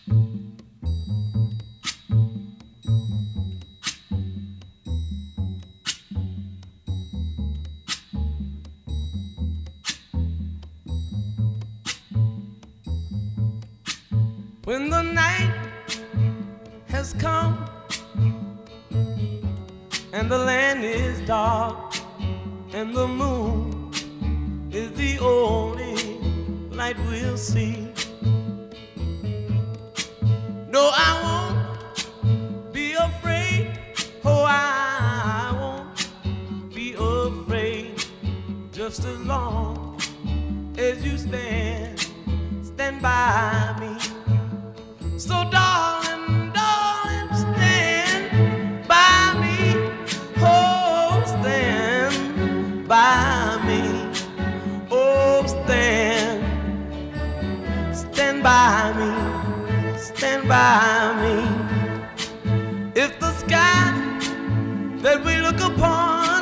When the night has come and the land is dark and the moon is the only light we'll see. No, I won't be afraid. Oh, I won't be afraid. Just as long as you stand by me. So darling, darling, stand by me. Oh, stand by me. Oh, stand by me. Stand by me. If the sky that we look upon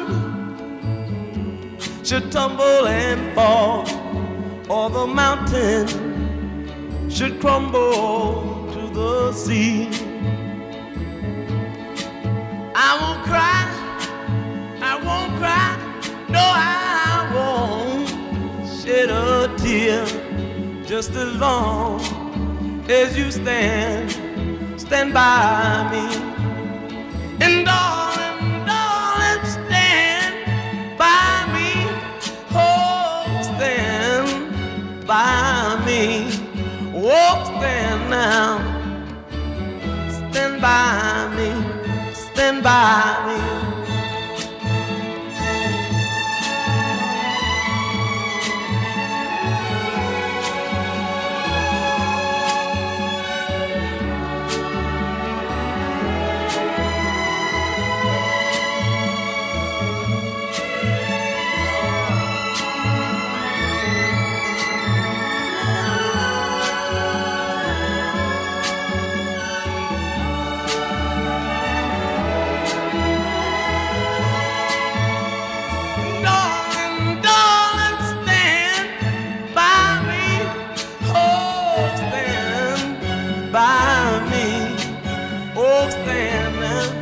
should tumble and fall, or the mountain should crumble to the sea, I won't cry, no, I won't shed a tear. Just as long as you stand by me. And darling, darling, stand by me. Oh, stand by me. Oh, stand now. Stand by me. Stand by me.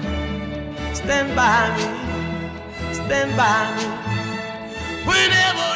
Stand by me, stand by me. Whenever